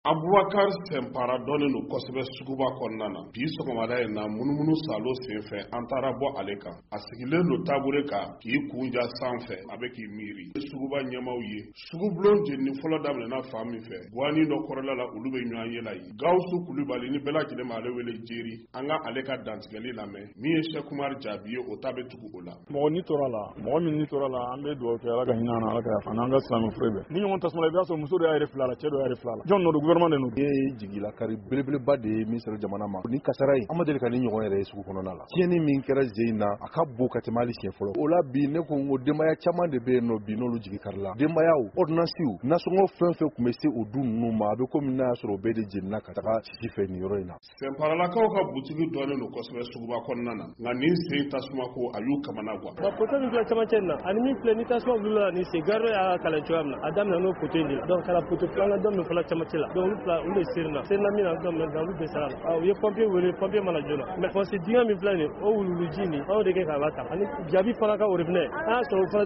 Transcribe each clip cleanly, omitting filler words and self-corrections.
Abubakar Sempara dɔnnen don kosɛbɛ suguba kɔnɔna na bi sɔgɔmada in na munumunu salo senfɛ an taara bɔ ale kan a sigilen don tabure kan k'i kunja sanfɛ a bɛ k'i miiri suguba ɲɛmaw ye sugubulon jenini fɔlɔ daminɛna fan min fɛ guani dɔ kɔrɔla la olu bɛ ɲɔgɔn yela ye Gawusu Kulibali ni bɛɛ lajɛlen ma ale wele Jeri an ka ale ka dantigɛli lamɛn min ye Sheikh Umar Jaabi ye o ta bɛ tugu o la mɔgɔ ni tora la mɔgɔ min ni tora la an bɛ dugawu kɛ Ala ka hinɛ Ala ka yafa an ka silamɛ foyi bɛɛ ni ɲɔgɔn tasuma i b'a sɔrɔ muso dɔ y'a yɛrɛ fila la cɛ dɔ y'a yɛrɛ fila la jɔn nɔ gouvernement de n'o jigila kari belebeleba de ye ministre jamana ma ni kasara ye an ma deli ka ni ɲɔgɔn yɛrɛ ye sugu kɔnɔna la tiɲɛni min kɛra Zeyi na a ka bon ka tɛmɛ hali siɲɛ fɔlɔ o la bi ne ko n ko denbaya caman de bɛ yen nɔ bi n'olu jigi karila denbayaw ordonnances nasɔngɔ fɛn fɛn tun bɛ se o du ninnu ma a bɛ komi n'a y'a sɔrɔ o bɛɛ de jenina ka taga sisi fɛ nin yɔrɔ in na Senparalakaw ka butigi dɔnnen don kosɛbɛ suguba kɔnɔna na nka nin sen tasuma ko a y'u kamana guwa poto min filɛ camancɛ in na ani min filɛ ni tasuma wulila nin sen gardien y'a kalan cogoya min na a daminɛ n'o poto in de la donc kala poto filanan dɔ min fɔlɔ camancɛ la donc olu fila olu de serina min na dɔn mɛ olu bɛ sara la u ye pompier wele pompier mana joona mɛ fɔsi dingɛ min filɛ nin o wululuji nin anw de kɛ k'a lata ani jaabi fana ka robinet an y'a sɔrɔ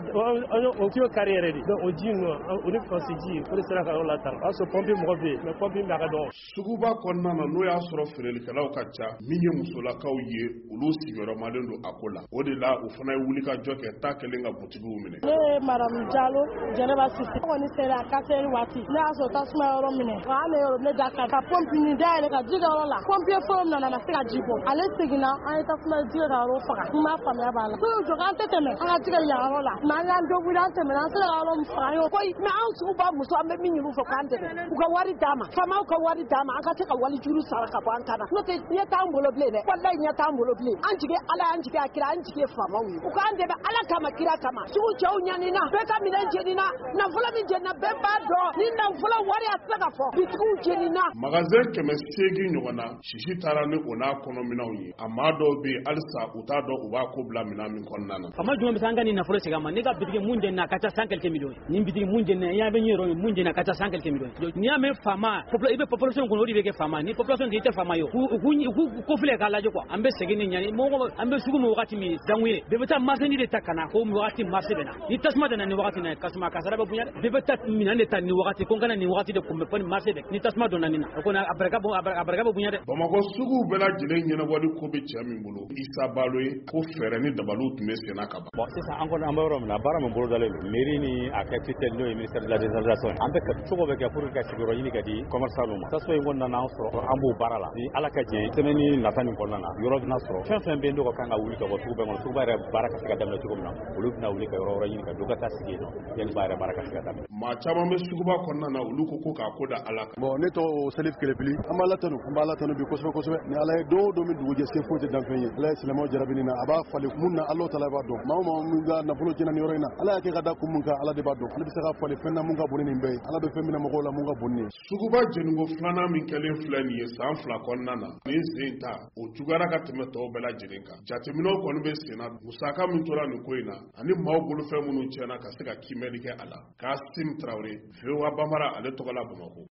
o kilo kari yɛrɛ de donc o ji ninnu o ni fɔsi ji o de sera ka yɔrɔ lata o y'a sɔrɔ pompier mɔgɔ bɛ yen mɛ pompier bɛ a ka dɔgɔ suguba kɔnɔna na n'o y'a sɔrɔ feerelikɛlaw ka ca min ye musolakaw ye olu sigiyɔrɔmalen don a ko la o de la u fana ye wuli ka jɔ kɛ ta kelen ka butigiw minɛ ne ye Madamu Jalo Jɛnɛba Sisi kɔni sera a kasɛri waati ne y'a sɔrɔ tasuma yɔrɔ minɛ wa ale yɔrɔ ne da ka pompe ni da yɛlɛ ka ji kɛ yɔrɔ la pompier fɔlɔ nana na se ka ji bɔ ale seginna an ye tasuma ji kɛ ka yɔrɔ faga n m'a faamuya b'a la k'u jɔ k'an tɛ tɛmɛ an ka ji kɛ yan yɔrɔ la mɛ an y'an dɔgɔda an tɛmɛna an sera ka yɔrɔ min faga an y'o koyi mɛ an suguba muso an bɛ min ɲini u fɛ k'an dɛmɛ u ka wari d'a ma faamaw ka wari d'a ma an ka se ka wali juru sara ka bɔ an ta la n'o tɛ ɲɛ t'an bolo bilen dɛ walayi ɲɛ t'an bolo bilen an jigi Ala an jigi a kira an jigi ye faamaw ye u k'an dɛmɛ Ala kama kira kama sugu cɛw ɲanina bɛɛ ka minɛn jenina nafolo min jenina bɛɛ b'a dɔn ni nafolo wari a tɛ ka fɔ bitigiw jenina magasin 800 ɲɔgɔn na sisi taara ni o n'a kɔnɔminɛnw ye a maa dɔw bɛ yen halisa u t'a dɔn u b'a ko bila minɛn min kɔnɔna na fama jumɛn bɛ se an ka nin nafolo segin a ma ne ka bitigi mun jenina a ka ca 100 quelques millions nin bitigi mun jenina i y'a bɛ ɲɛ yɔrɔ mun jenina a ka ca 100 quelques millions n'i y'a mɛn faama i bɛ population kɔnɔ o de bɛ kɛ faama ni population tɛ i tɛ faama ye u k'u kofilɛ k'a lajɛ quoi an bɛ segin ni ɲani mɔgɔ an bɛ sugu min wagati min dangu ye bɛɛ bɛ taa marchandise de ta ka na ko wagati marché bɛ na ni tasuma tɛ na nin wagati na kasuma kasara bɛ bonya bɛɛ bɛ taa minɛn de ta nin wagati ko n kana nin wagati de kunbɛn fɔ ni marché bɛ ni tasuma donna nin na o kɔni a barika bɛ bonya dɛ Bamakɔ suguw bɛɛ lajɛlen ɲɛnabɔli ko bɛ cɛ min bolo Isa Balo ye ko fɛɛrɛ ni dabaliw tun bɛ senna ka ban bon sisan an kɔni an bɛ yɔrɔ min na baara min bolo dalen don mairie ni a kɛ tutelle n'o ye ministère de la décentralisation an bɛ cogo bɛ kɛ pour que ka sigiyɔrɔ ɲini ka di commerçant ma taso in kɔnɔna na an sɔrɔ an b'o baara la ni Ala ka jɛ semaine nata nin kɔnɔna na yɔrɔ bɛna sɔrɔ fɛn fɛn bɛ yen n'o ka kan ka wuli ka bɔ sugu bɛɛ kɔnɔ suguba yɛrɛ baara ka se ka daminɛ cogo min na olu bɛna wuli ka yɔrɔ ɲini ka don ka taa sigi yen nɔ yanni ba yɛrɛ baara ka se ka daminɛ maa caman bɛ suguba kɔnɔna na olu ko k'a ko da Ala kan bon ne tɔgɔ Salif Kelepili an b'a latanu bi kosɛbɛ kosɛbɛ ni Ala ye don o don min dugu jɛ se foyi tɛ danfɛn ye Ala ye silamɛw jarabi nin na a b'a falen mun na Alahu Taala b'a dɔn maa o maa min ka nafolo jɛna nin yɔrɔ in na Ala y'a kɛ ka da kun mun kan Ala de b'a dɔn ale bɛ se ka falen fɛn na mun ka bon ni nin bɛɛ ye Ala bɛ fɛn minɛ mɔgɔw la mun ka bon ni ye suguba jeniko filanan min kɛlen filɛ nin ye san 2 kɔnɔna na nin sen ta o juguyara ka tɛmɛ tɔw bɛɛ lajɛlen kan jateminɛw kɔni bɛ senna musaka min tora nin ko in na ani maaw bolofɛn minnu tiɲɛna ka se ka kimɛli kɛ a la Kasim Traoré VOA Bambara ale tɔgɔ la Bamakɔ